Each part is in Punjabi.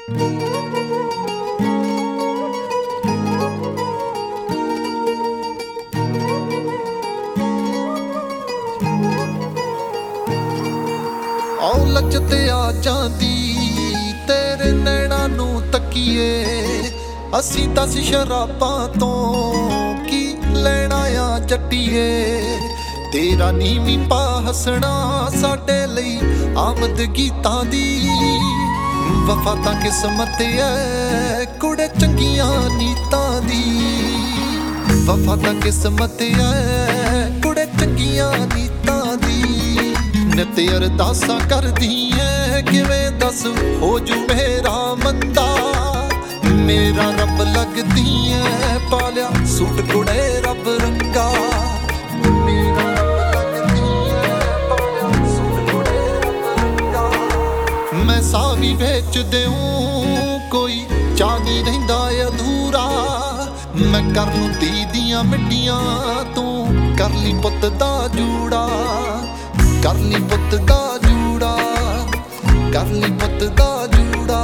ਆਓ ਲੱਜਦੇ ਆ ਜਾਂਦੀ ਤੇਰੇ ਨੈਣਾਂ ਨੂੰ ਤੱਕੀਏ। ਅਸੀਂ 10 ਸ਼ਰਾਬਾਂ ਤੋਂ ਕੀ ਲੈਣਾ ਆ ਜੱਟੀਏ। ਤੇਰਾ ਨੀਵੀਂ ਪਾ ਹੱਸਣਾ ਸਾਡੇ ਲਈ ਆਮਦ ਗੀਤਾਂ ਦੀ। ਵਫਾ ਤਾਂ ਕਿਸਮਤ ਐ ਕੁੜੇ ਚੰਗੀਆਂ ਨੀਤਾਂ ਦੀ। ਵਫਾ ਤਾਂ ਕਿਸਮਤ ਐ ਕੁੜੇ ਚੰਗੀਆਂ ਨੀਤਾਂ ਦੀ। ਨਿਤ ਅਰਦਾਸਾਂ ਕਰਦੀ ਐ ਕਿਵੇਂ ਦੱਸ ਹੋ ਜੂ ਮੇਰਾ ਮੰਦਾ। ਮੇਰਾ ਰੱਬ ਲੱਗਦੀ ਐ ਪਾਲਿਆ ਸੂਟ ਕੁੜੇ ਰੱਬ ਰੰਗਾ। ਮੇਰਾ ਰੱਬ ਲੱਗਦੀ ਐ ਪਾਲਿਆ ਸੂਟ ਕੁੜੇ ਰੱਬ ਰੰਗਾ। ਮੈਂ ਸਾਹ ਵੀ ਵੇਚ ਦੇਊਂ ਕੋਈ ਚਾਹ ਨਹੀਂ ਰਹਿੰਦਾ ਅਧੂਰਾ। ਮੈਂ ਕਰ ਲੂੰ ਧੀ ਦੀਆਂ ਮਿੱਟੀਆਂ ਤੂੰ ਕਰ ਲਈ ਪੁੱਤ ਦਾ ਜੂੜਾ। ਕਰ ਲਈ ਪੁੱਤ ਦਾ ਜੂੜਾ ਕਰ ਲਈ ਪੁੱਤ ਦਾ ਜੂੜਾ।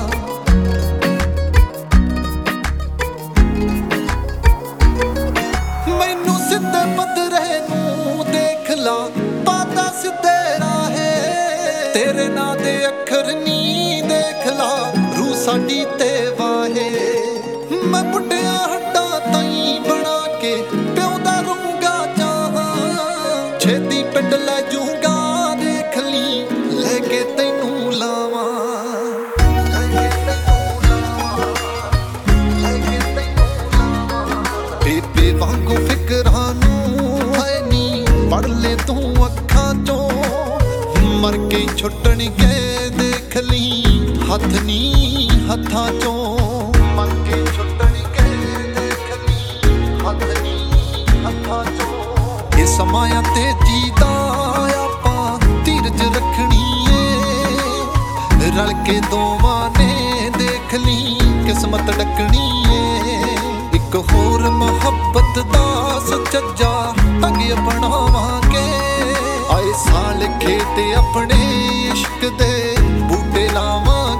ਮੈਨੂੰ ਸਿੱਧੇ ਪੱਧਰੇ ਨੂੰ ਦੇਖ ਲਾ ਪਾਤਾ ਸਿੱਧੇ ਰਾਹੇ। ਤੇਰੇ ਨਾਂ ਦੇ ਅੱਖਰ ਨੀ ਦੇਖ ਲਾ ਰੂਹ ਸਾਡੀ ਤੇ ਵਾਹੇ। ਮੈਂ ਬੁੱਢਿਆਂ ਹੱਡਾਂ ਤਾਈਂ ਬਣਾ ਕੇ ਪਿਓ ਦਾ ਰਹੂੰਗਾ ਚਾਹਾਂ। ਛੇਤੀ ਪਿੰਡ ਲੈ ਜੂੰਗਾ ਦੇਖ ਲਈ ਲੈ ਕੇ ਤੈਨੂੰ ਲਾਵਾਂ। ਲੈ ਕੇ ਤੈਨੂੰ ਲਾਵਾਂ ਲੈ ਕੇ ਤੈਨੂੰ ਲਾਵਾਂ। ਬੇਬੇ ਵਾਂਗੂ ਫਿਕਰਾਂ ਨੂੰ ਹੈ ਨੀ ਪੜ ਲੈ ਤੂੰ ਅੱਖਾਂ ਚੋਂ। ਮਰ ਕੇ ਛੁੱਟਣਗੇ ਦੇਖ ਲਈ ਹੱਥ ਨੀ ਹੱਥਾਂ ਚੋਂ। ਮਰ ਕੇ ਛੁੱਟਣਗੇ ਦੇਖ ਲਈ ਹੱਥ ਨੀ ਹੱਥਾਂ ਚੋਂ। ਇਹ ਸਮਾਂ ਤੇ ਜੀਦਾ ਆਪਾਂ ਧੀਰਜ ਰੱਖਣੀ ਏ। ਰਲ ਕੇ ਦੋਵਾਂ ਨੇ ਦੇਖ ਲਈ ਕਿਸਮਤ ਡੱਕਣੀ ਏ। ਇੱਕ ਹੋਰ ਮੁਹੱਬਤ ਦਾ ਸੁਚੱਜਾ ਢੰਗ ਅਪਣਾਵਾਂਗੇ। ਆਏ ਸਾਲ ਖੇਤ ਆਪਣੇ ਇਸ਼ਕ ਦੇ ਬੂਟੇ ਲਾਵਾਂਗੇ।